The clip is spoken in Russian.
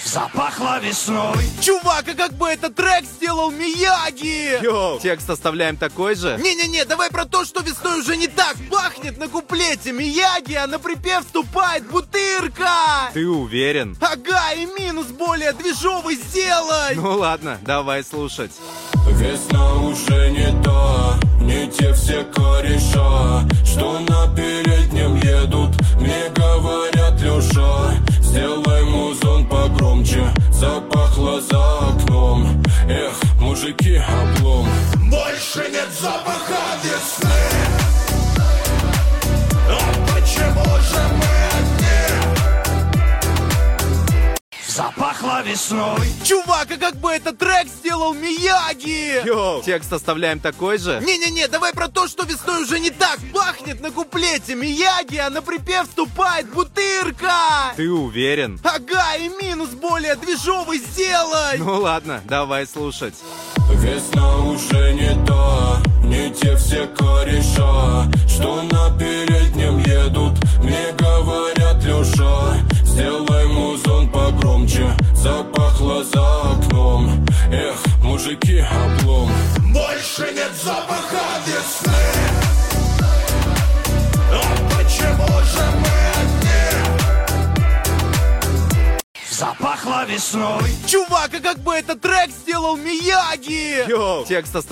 Запахло весной. Чувак, а как бы этот трек сделал Мияги? Йоу, текст оставляем такой же? Не-не-не, давай про то, что весной уже не так пахнет на куплете Мияги, а на припев вступает Бутырка. Ты уверен? Ага, и минус более движовый сделай. Ну ладно, давай слушать. Весна уже не та, не те все кореша, что на переднем едут. Мне говорят: Леша, сделай музон погромче. Запахло за окном, эх, мужики, облом. Больше нет запаха весны. А почему же мы одни? Запахло весной. Чувак, а как бы этот трек сделал Мияги? Йоу, текст оставляем такой же? Не-не-не, давай про то, что весной уже не так пахнет на куплете Мияги, а на припев вступает Бутырка. Ты уверен? Ага, и минус более движовый сделай. Ну ладно, давай слушать. Весна уже не та, не те все кореша, что на переднем едут. Мне говорят: Леша, сделай музон погромче. Запахло за окном, эх, мужики, облом. Больше нет запаха весны. А почему же мы одни? Запахло весной. Чувак, а как бы этот трек сделал Мияги? Йоу, текст